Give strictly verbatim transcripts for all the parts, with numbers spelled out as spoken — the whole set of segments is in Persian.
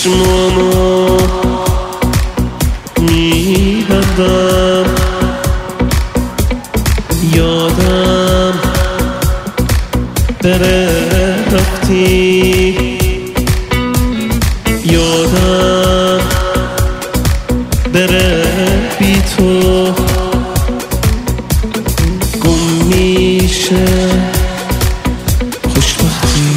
چشمامو میبندم، یادم بره رفتی، یادم بره بی تو گم میشه خوشبختی.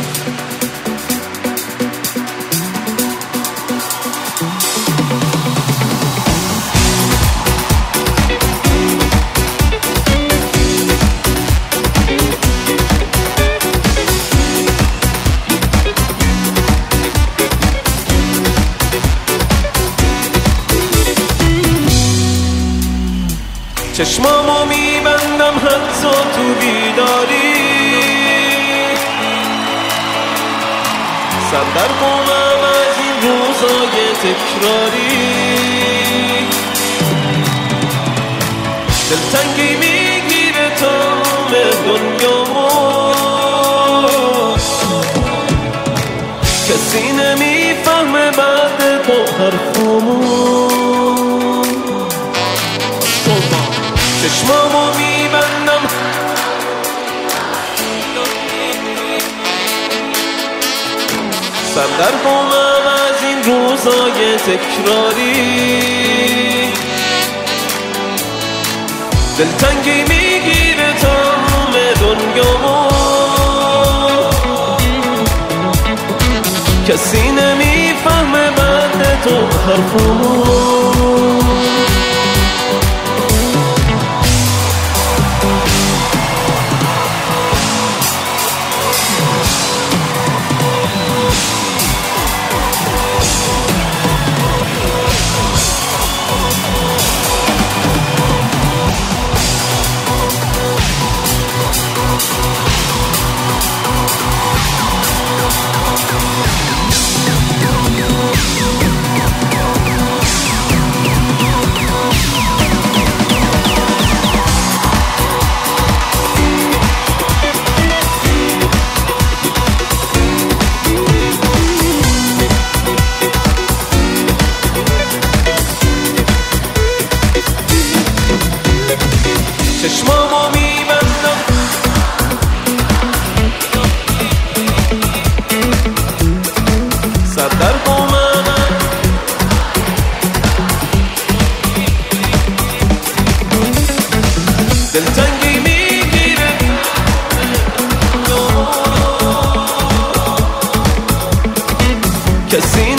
چشمامو میبندم حتی تو بیداری، سر در قومم از این روزای تکراری، دلتنگی میگیره تمام دنیامو، کسی نمیفهمه بعد با حرفامو. چشمامو میبندم سر در قومم از این روزای تکراری، دلتنگی میگیره تمام دنیامو، کسی نمیفهمه بعد تو حرفامو. چشمامو میبندم سر در قومم، دلتنگی میگیره کسی